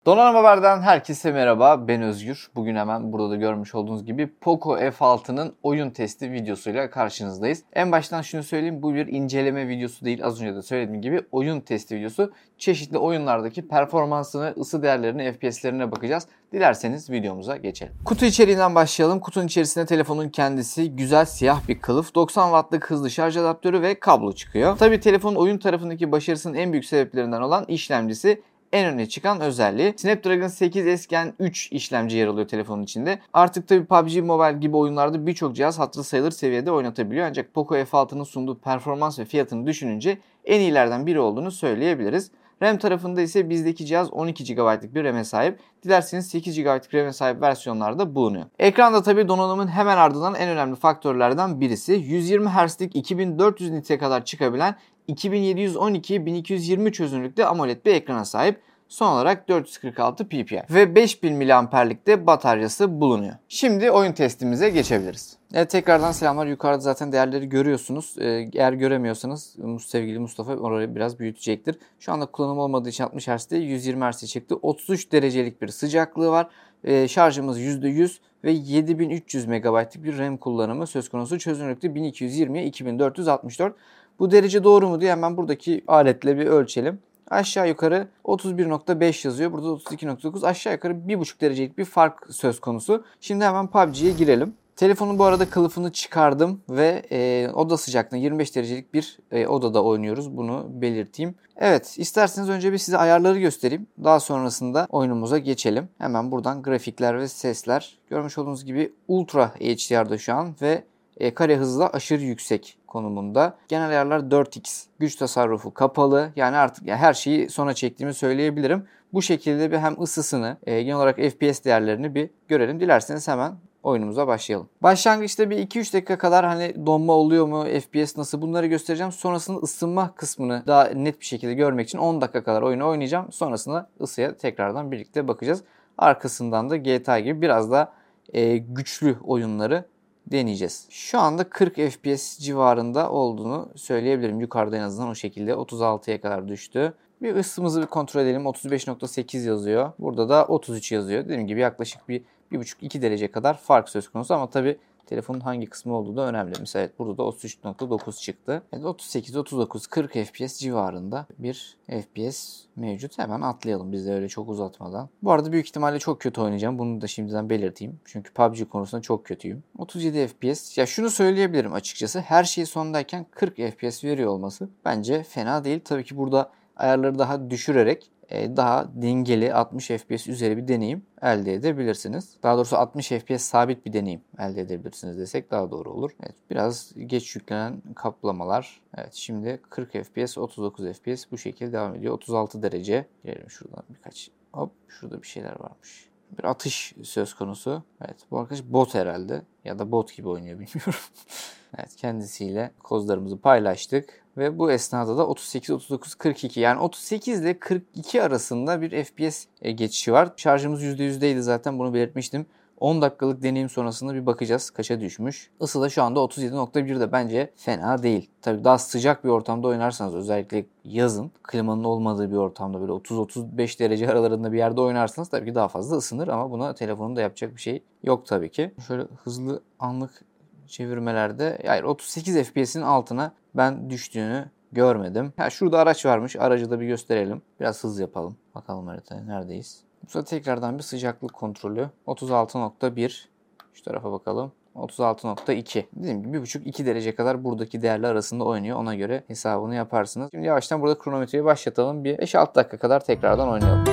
Donanım Haber'den herkese merhaba, ben Özgür. Bugün hemen burada da görmüş olduğunuz gibi Poco F6'nın oyun testi videosuyla karşınızdayız. En baştan şunu söyleyeyim, bu bir inceleme videosu değil. Az önce de söylediğim gibi oyun testi videosu. Çeşitli oyunlardaki performansını, ısı değerlerini, FPS'lerine bakacağız. Dilerseniz videomuza geçelim. Kutu içeriğinden başlayalım. Kutunun içerisinde telefonun kendisi, güzel siyah bir kılıf, 90 wattlık hızlı şarj adaptörü ve kablo çıkıyor. Tabii telefonun oyun tarafındaki başarısının en büyük sebeplerinden olan işlemcisi en öne çıkan özelliği. Snapdragon 8S Gen 3 işlemci yer alıyor telefonun içinde. Artık tabii PUBG Mobile gibi oyunlarda birçok cihaz hatırı sayılır seviyede oynatabiliyor. Ancak Poco F6'nın sunduğu performans ve fiyatını düşününce en iyilerden biri olduğunu söyleyebiliriz. RAM tarafında ise bizdeki cihaz 12 GB'lık bir RAM'e sahip. Dilerseniz 8 GB'lık RAM'e sahip versiyonlarda bulunuyor. Ekranda tabii donanımın hemen ardından en önemli faktörlerden birisi. 120 Hz'lik 2400 nit'e kadar çıkabilen 2712-1220 çözünürlükte AMOLED bir ekrana sahip. Son olarak 446 ppi ve 5000 mAh'lik de bataryası bulunuyor. Şimdi oyun testimize geçebiliriz. Evet, tekrardan selamlar. Yukarıda zaten değerleri görüyorsunuz. Eğer göremiyorsanız sevgili Mustafa orayı biraz büyütecektir. Şu anda kullanım olmadığı için 60 Hz'de 120 Hz'e çıktı. 33 derecelik bir sıcaklığı var. Şarjımız %100 ve 7300 MB'lik bir RAM kullanımı söz konusu. Çözünürlükte 1220'ye 2464. Bu derece doğru mu diye hemen buradaki aletle bir ölçelim. Aşağı yukarı 31.5 yazıyor. Burada 32.9. Aşağı yukarı 1.5 derecelik bir fark söz konusu. Şimdi hemen PUBG'ye girelim. Telefonun bu arada kılıfını çıkardım ve oda sıcaklığında 25 derecelik bir odada oynuyoruz. Bunu belirteyim. Evet, isterseniz önce bir size ayarları göstereyim. Daha sonrasında oyunumuza geçelim. Hemen buradan grafikler ve sesler. Görmüş olduğunuz gibi Ultra HDR'da şu an ve kare hızı da aşırı yüksek konumunda. Genel ayarlar 4x. Güç tasarrufu kapalı. Yani artık her şeyi sona çektiğimi söyleyebilirim. Bu şekilde bir hem ısısını, genel olarak FPS değerlerini bir görelim. Dilerseniz hemen oyunumuza başlayalım. Başlangıçta bir 2-3 dakika kadar hani donma oluyor mu, FPS nasıl, bunları göstereceğim. Sonrasında ısınma kısmını daha net bir şekilde görmek için 10 dakika kadar oyunu oynayacağım. Sonrasında ısıya tekrardan birlikte bakacağız. Arkasından da GTA gibi biraz daha güçlü oyunları deneyeceğiz. Şu anda 40 FPS civarında olduğunu söyleyebilirim. Yukarıda en azından o şekilde 36'ya kadar düştü. Bir ısımızı bir kontrol edelim. 35.8 yazıyor. Burada da 33 yazıyor. Dediğim gibi yaklaşık bir 1,5-2 derece kadar fark söz konusu ama tabii telefonun hangi kısmı olduğu da önemli. Mesela evet, burada da 33.9 çıktı. Evet, 38, 39, 40 FPS civarında bir FPS mevcut. Hemen atlayalım biz de öyle çok uzatmadan. Bu arada büyük ihtimalle çok kötü oynayacağım. Bunu da şimdiden belirteyim. Çünkü PUBG konusunda çok kötüyüm. 37 FPS. Ya şunu söyleyebilirim açıkçası. Her şey sondayken 40 FPS veriyor olması bence fena değil. Tabii ki burada ayarları daha düşürerek daha dengeli 60 FPS üzeri bir deneyim elde edebilirsiniz. Daha doğrusu 60 FPS sabit bir deneyim elde edebilirsiniz desek daha doğru olur. Evet, biraz geç yüklenen kaplamalar. Evet, şimdi 40 FPS, 39 FPS bu şekilde devam ediyor. 36 derece. Gelelim şuradan birkaç. Hop, şurada bir şeyler varmış. Bir atış söz konusu. Evet, bu arkadaş bot herhalde. Ya da bot gibi oynuyor, bilmiyorum. Evet, kendisiyle kozlarımızı paylaştık. Ve bu esnada da 38, 39, 42 yani 38 ile 42 arasında bir FPS geçişi var. Şarjımız %100'deydi zaten, bunu belirtmiştim. 10 dakikalık deneyim sonrasında bir bakacağız kaça düşmüş. Isı da şu anda 37.1'de bence fena değil. Tabii daha sıcak bir ortamda oynarsanız, özellikle yazın klimanın olmadığı bir ortamda böyle 30-35 derece aralarında bir yerde oynarsanız tabii ki daha fazla ısınır ama buna telefonun da yapacak bir şey yok tabii ki. Şöyle hızlı anlık çevirmelerde yani 38 FPS'in altına ben düştüğünü görmedim. Ha, şurada araç varmış. Aracı da bir gösterelim. Biraz hız yapalım. Bakalım haritaya neredeyiz. Bu sefer tekrardan bir sıcaklık kontrolü. 36.1. Şu tarafa bakalım. 36.2. Dediğim gibi 1,5-2 derece kadar buradaki değerler arasında oynuyor. Ona göre hesabını yaparsınız. Şimdi yavaştan burada kronometreyi başlatalım. Bir 5-6 dakika kadar tekrardan oynayalım.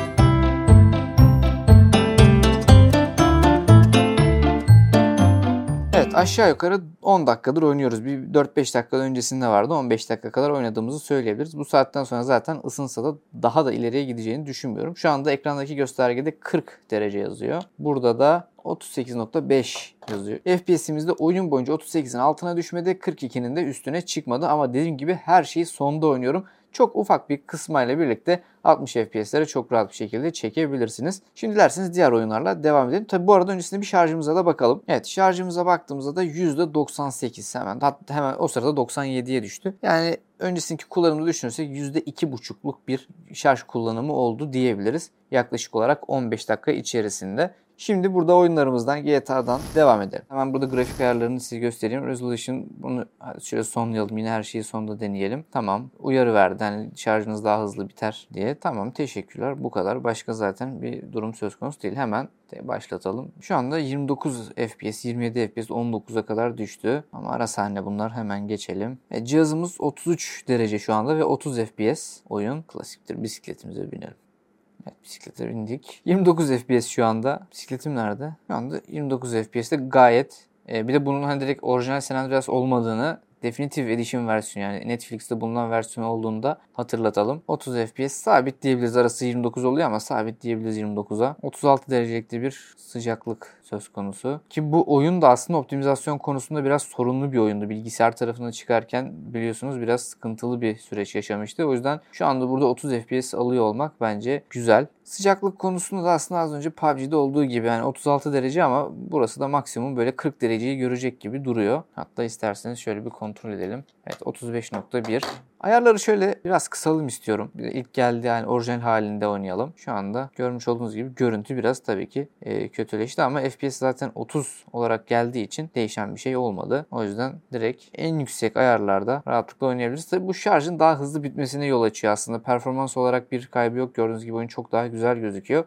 Evet, aşağı yukarı 10 dakikadır oynuyoruz. Bir 4-5 dakika öncesinde vardı. 15 dakika kadar oynadığımızı söyleyebiliriz. Bu saatten sonra zaten ısınsa da daha da ileriye gideceğini düşünmüyorum. Şu anda ekrandaki göstergede 40 derece yazıyor. Burada da 38.5 yazıyor. FPS'imiz de oyun boyunca 38'in altına düşmedi. 42'nin de üstüne çıkmadı. Ama dediğim gibi her şeyi sonda oynuyorum. çok ufak bir kısmayla birlikte 60 FPS'lere çok rahat bir şekilde çekebilirsiniz. Şimdi dilerseniz diğer oyunlarla devam edelim. Tabi bu arada öncesinde bir şarjımıza da bakalım. Evet, şarjımıza baktığımızda da %98 hemen o sırada 97'ye düştü. Yani öncesindeki kullanımda düşünürsek %2,5'luk bir şarj kullanımı oldu diyebiliriz. Yaklaşık olarak 15 dakika içerisinde. Şimdi burada oyunlarımızdan GTA'dan devam edelim. Hemen burada grafik ayarlarını size göstereyim. Resolution, bunu şöyle sonlayalım. Yine her şeyi sonda deneyelim. Tamam. Uyarı verdi. Yani şarjınız daha hızlı biter diye. Tamam, teşekkürler. Bu kadar. Başka zaten bir durum söz konusu değil. Hemen başlatalım. Şu anda 29 FPS, 27 FPS, 19'a kadar düştü. Ama ara sahne bunlar. Hemen geçelim. Cihazımız 33 derece şu anda ve 30 FPS. Oyun klasiktir. Bisikletimize binelim. Evet, bisiklete bindik. 29 FPS şu anda. Bisikletim nerede? Şu anda 29 FPS'te gayet. Bir de bunun hani direkt orijinal San Andreas olmadığını, Definitive Edition versiyonu, yani Netflix'te bulunan versiyon olduğunda hatırlatalım. 30 FPS sabit diyebiliriz. Arası 29 oluyor ama sabit diyebiliriz 29'a. 36 derecelikte bir sıcaklık söz konusu. Ki bu oyun da aslında optimizasyon konusunda biraz sorunlu bir oyundu. Bilgisayar tarafına çıkarken biliyorsunuz biraz sıkıntılı bir süreç yaşamıştı. O yüzden şu anda burada 30 FPS alıyor olmak bence güzel. Sıcaklık konusunda da aslında az önce PUBG'de olduğu gibi yani 36 derece ama burası da maksimum böyle 40 dereceyi görecek gibi duruyor. Hatta isterseniz şöyle bir kontrol edelim. Evet, 35.1. Ayarları şöyle biraz kısalım istiyorum. Bir de ilk geldi yani orijinal halinde oynayalım. Şu anda görmüş olduğunuz gibi görüntü biraz tabii ki kötüleşti ama FPS zaten 30 olarak geldiği için değişen bir şey olmadı. O yüzden direkt en yüksek ayarlarda rahatlıkla oynayabiliriz. Tabii bu şarjın daha hızlı bitmesine yol açıyor aslında. Performans olarak bir kaybı yok. Gördüğünüz gibi oyun çok daha güzel gözüküyor.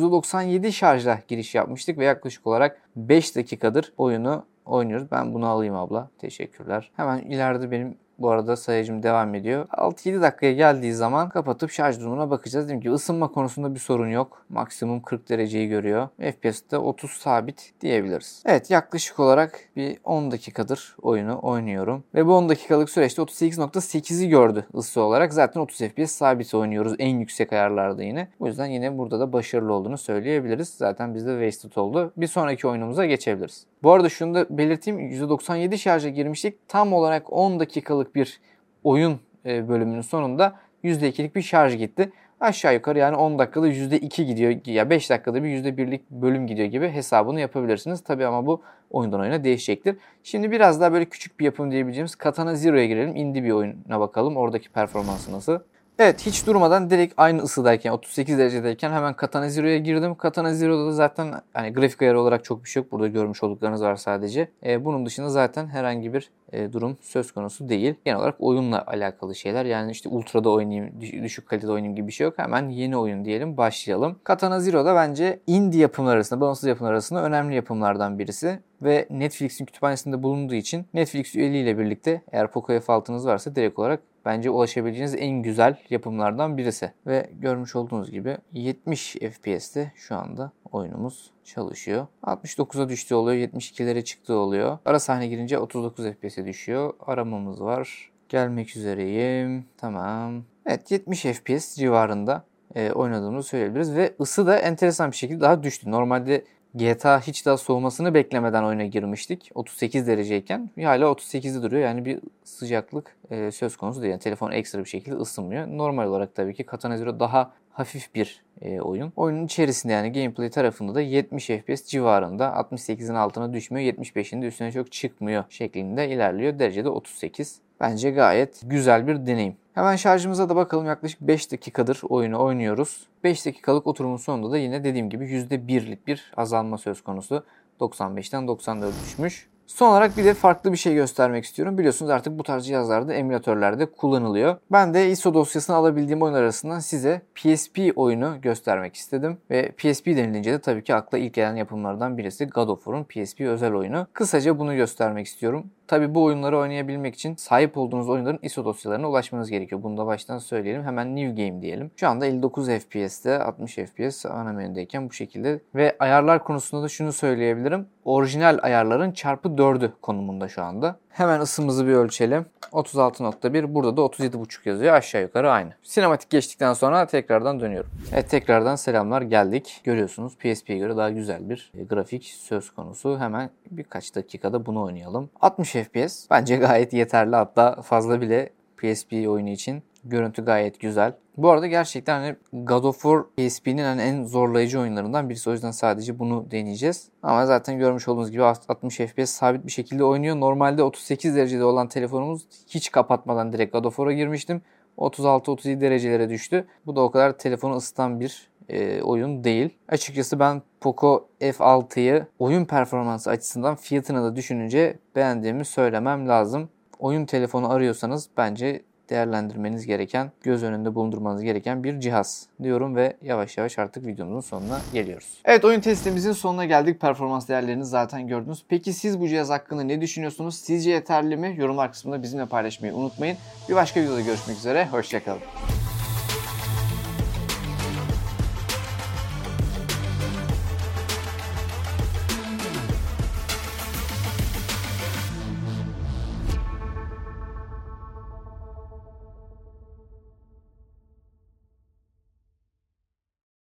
%97 şarjla giriş yapmıştık ve yaklaşık olarak 5 dakikadır oyunu oynuyoruz. Ben bunu alayım abla. Teşekkürler. Hemen ileride benim bu arada sayacım devam ediyor. 6-7 dakikaya geldiği zaman kapatıp şarj durumuna bakacağız. Dediğim gibi ısınma konusunda bir sorun yok. Maksimum 40 dereceyi görüyor. FPS'te 30 sabit diyebiliriz. Evet, yaklaşık olarak bir 10 dakikadır oyunu oynuyorum. Ve bu 10 dakikalık süreçte 38.8'i gördü ısı olarak. Zaten 30 FPS sabit oynuyoruz en yüksek ayarlarda yine. O yüzden yine burada da başarılı olduğunu söyleyebiliriz. Zaten bizde wasted oldu. Bir sonraki oyunumuza geçebiliriz. Bu arada şunu da belirteyim. %97 şarja girmiştik. Tam olarak 10 dakikalık bir oyun bölümünün sonunda %2'lik bir şarj gitti. Aşağı yukarı yani 10 dakikada %2 gidiyor ya 5 dakikada bir %1'lik bölüm gidiyor gibi hesabını yapabilirsiniz. Tabii ama bu oyundan oyuna değişecektir. Şimdi biraz daha böyle küçük bir yapım diyebileceğimiz Katana Zero'ya girelim. Indie bir oyuna bakalım. Oradaki performansı nasıl? Evet, hiç durmadan direkt aynı ısıdayken 38 derecedeyken hemen Katana Zero'ya girdim. Katana Zero'da da zaten hani grafik ayarı olarak çok bir şey yok. Burada görmüş olduklarınız var sadece. Bunun dışında zaten herhangi bir durum söz konusu değil. Genel olarak oyunla alakalı şeyler. Yani işte ultra'da oynayayım, düşük kalitede oynayayım gibi bir şey yok. Hemen yeni oyun diyelim, başlayalım. Katana Zero'da bence indie yapımlar arasında, bağımsız yapımlar arasında önemli yapımlardan birisi. Ve Netflix'in kütüphanesinde bulunduğu için Netflix üyeliğiyle birlikte eğer Poco F6'nız varsa direkt olarak bence ulaşabileceğiniz en güzel yapımlardan birisi. Ve görmüş olduğunuz gibi 70 FPS'te şu anda oyunumuz çalışıyor. 69'a düştüğü oluyor, 72'lere çıktığı oluyor. Ara sahne girince 39 FPS'e düşüyor. Aramamız var. Gelmek üzereyim. Tamam. Evet, 70 FPS civarında oynadığımızı söyleyebiliriz. Ve ısı da enteresan bir şekilde daha düştü. Normalde GTA hiç daha soğumasını beklemeden oyuna girmiştik. 38 dereceyken hala 38'de duruyor. Yani bir sıcaklık söz konusu değil. Yani telefon ekstra bir şekilde ısınmıyor. Normal olarak tabii ki Katana Zero daha hafif bir oyun. Oyunun içerisinde yani gameplay tarafında da 70 FPS civarında, 68'in altına düşmüyor, 75'in de üstüne çok çıkmıyor şeklinde ilerliyor. Derecede 38. Bence gayet güzel bir deneyim. Hemen şarjımıza da bakalım. Yaklaşık 5 dakikadır oyunu oynuyoruz. 5 dakikalık oturumun sonunda da yine dediğim gibi %1'lik bir azalma söz konusu. 95'ten 94'e düşmüş. Son olarak bir de farklı bir şey göstermek istiyorum. Biliyorsunuz artık bu tarz cihazlarda emülatörlerde kullanılıyor. Ben de ISO dosyasını alabildiğim oyun arasından size PSP oyunu göstermek istedim. Ve PSP denilince de tabii ki akla ilk gelen yapımlardan birisi God of War'un PSP özel oyunu. Kısaca bunu göstermek istiyorum. Tabii bu oyunları oynayabilmek için sahip olduğunuz oyunların ISO dosyalarına ulaşmanız gerekiyor. Bunu da baştan söyleyelim. Hemen New Game diyelim. Şu anda 59 FPS'te, 60 FPS ana menüdeyken bu şekilde. Ve ayarlar konusunda da şunu söyleyebilirim. Orijinal ayarların çarpı 4'ü konumunda şu anda. Hemen ısımızı bir ölçelim. 36.1, burada da 37.5 yazıyor. Aşağı yukarı aynı. Sinematik geçtikten sonra tekrardan dönüyorum. Evet, tekrardan selamlar, geldik. Görüyorsunuz PSP'ye göre daha güzel bir grafik söz konusu. Hemen birkaç dakikada bunu oynayalım. 60 FPS bence gayet yeterli, hatta fazla bile PSP oyunu için. Görüntü gayet güzel. Bu arada gerçekten hani God of War PSP'nin hani en zorlayıcı oyunlarından birisi. O yüzden sadece bunu deneyeceğiz. Ama zaten görmüş olduğunuz gibi 60 FPS sabit bir şekilde oynuyor. Normalde 38 derecede olan telefonumuz hiç kapatmadan direkt God of War'a girmiştim. 36-37 derecelere düştü. Bu da o kadar telefonu ısıtan bir oyun değil. Açıkçası ben Poco F6'yı oyun performansı açısından fiyatını da düşününce beğendiğimi söylemem lazım. Oyun telefonu arıyorsanız bence değerlendirmeniz gereken, göz önünde bulundurmanız gereken bir cihaz diyorum ve yavaş yavaş artık videomuzun sonuna geliyoruz. Evet, oyun testimizin sonuna geldik. Performans değerlerini zaten gördünüz. Peki siz bu cihaz hakkında ne düşünüyorsunuz? Sizce yeterli mi? Yorumlar kısmında bizimle paylaşmayı unutmayın. Bir başka videoda görüşmek üzere. Hoşça kalın.